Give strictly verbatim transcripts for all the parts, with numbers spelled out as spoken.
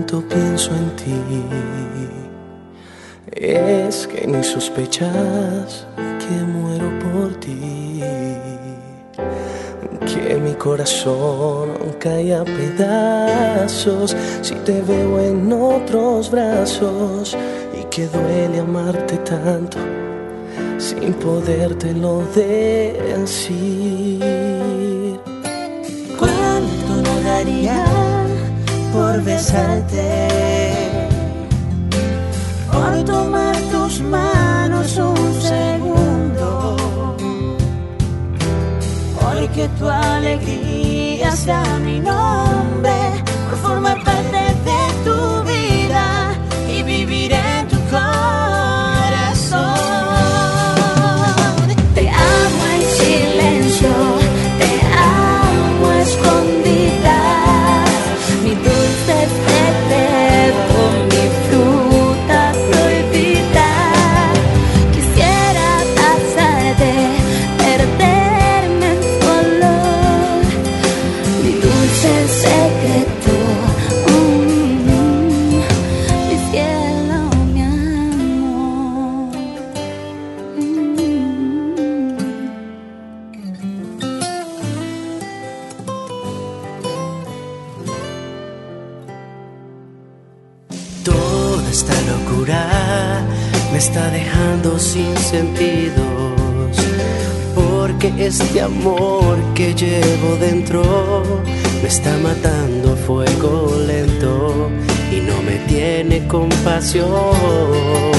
tanto pienso en ti, es que ni sospechas que muero por ti, que mi corazón cae a pedazos si te veo en otros brazos, y que duele amarte tanto sin podértelo decir. ¿Cuánto no daría por besarte, por tomar tus manos un segundo, porque tu alegría sea mi nombre, por formar parte de tu vida y vivir en tu corazón? Te amo en silencio, te amo a escondidas, mi dulce secreto, mi fruta prohibida. Quisiera abrazarte, perderme en tu olor, mi dulce secreto, mm, mi cielo, mi amor. Toda esta locura me está dejando sin sentidos, porque este amor que llevo dentro me está matando a fuego lento y no me tiene compasión.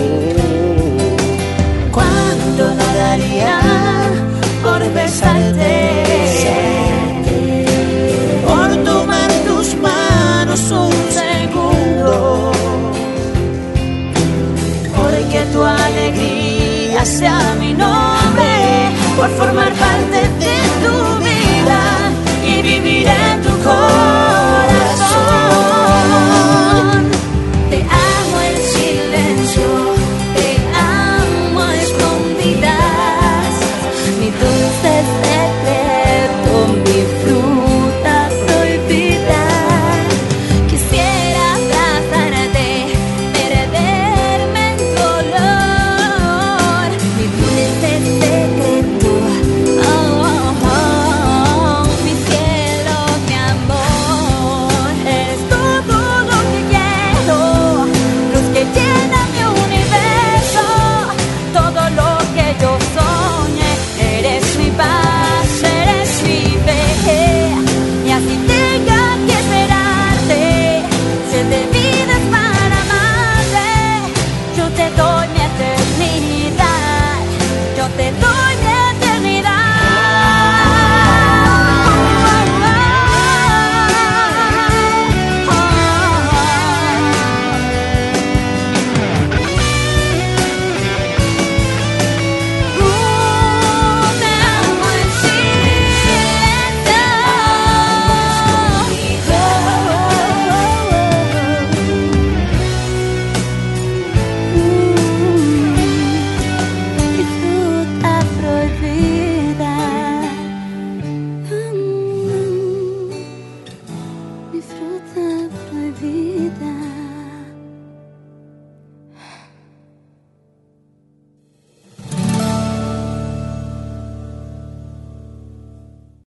¿Cuánto no daría por besarte, por tomar tus manos un segundo, porque tu alegría sea mi nombre, por formar parte de tu vida y vivir en tu corazón? Te amo en silencio, te amo a escondidas, mi dulce secreto, mi fruta prohibida. Quisiera abrazarte, perderme en tu olor, mi dulce secreto, oh, oh, oh, mi cielo, mi amor. Eres todo lo que quiero, luz que llena mi universo, todo lo que yo soñé. Eres mi paz, eres mi fe, y así tenga que esperarte siete vidas para amarte. Yo te doy mi eternidad, yo te doy mi fruta prohibida, mi fruta prohibida.